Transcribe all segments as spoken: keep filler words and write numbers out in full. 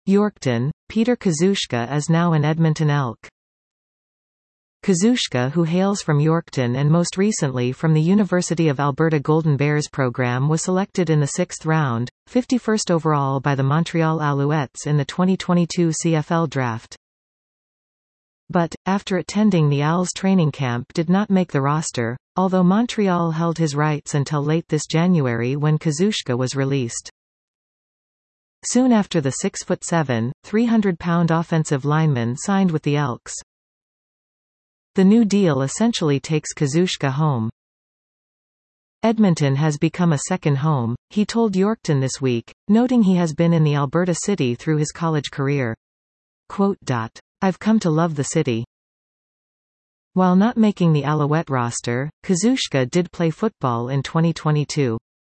Yorkton, Peter Kozushka is now an Edmonton Elk. Kozushka, who hails from Yorkton and most recently from the University of Alberta Golden Bears program, was selected in the sixth round, fifty-first overall by the Montreal Alouettes in the twenty twenty-two C F L draft. But, after attending the Owls training camp, did not make the roster, although Montreal held his rights until late this January when Kozushka was released. Soon after, the six foot seven, three hundred pound offensive lineman signed with the Elks. The new deal essentially takes Kozushka home. Edmonton has become a second home, he told Yorkton this week, noting he has been in the Alberta city through his college career. Quote, I've come to love the city. While not making the Alouette roster, Kozushka did play football in twenty twenty-two.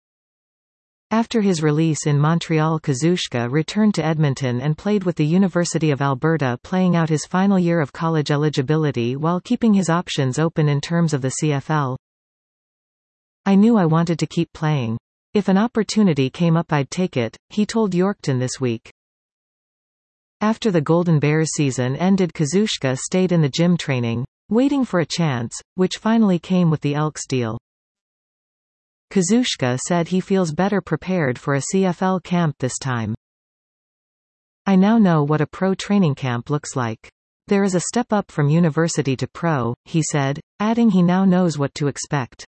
After his release in Montreal, Kozushka returned to Edmonton and played with the University of Alberta, playing out his final year of college eligibility while keeping his options open in terms of the C F L. I knew I wanted to keep playing. If an opportunity came up, I'd take it, he told Yorkton this week. After the Golden Bears season ended, Kozushka stayed in the gym training, waiting for a chance, which finally came with the Elks deal. Kozushka said he feels better prepared for a C F L camp this time. I now know what a pro training camp looks like. There is a step up from university to pro, he said, adding he now knows what to expect.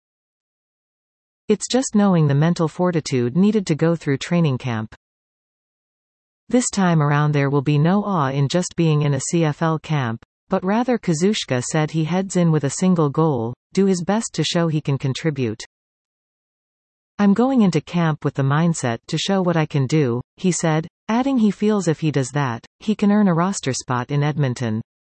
It's just knowing the mental fortitude needed to go through training camp. This time around there will be no awe in just being in a C F L camp, but rather, Kozushka said, he heads in with a single goal: do his best to show he can contribute. I'm going into camp with the mindset to show what I can do, he said, adding he feels if he does that, he can earn a roster spot in Edmonton.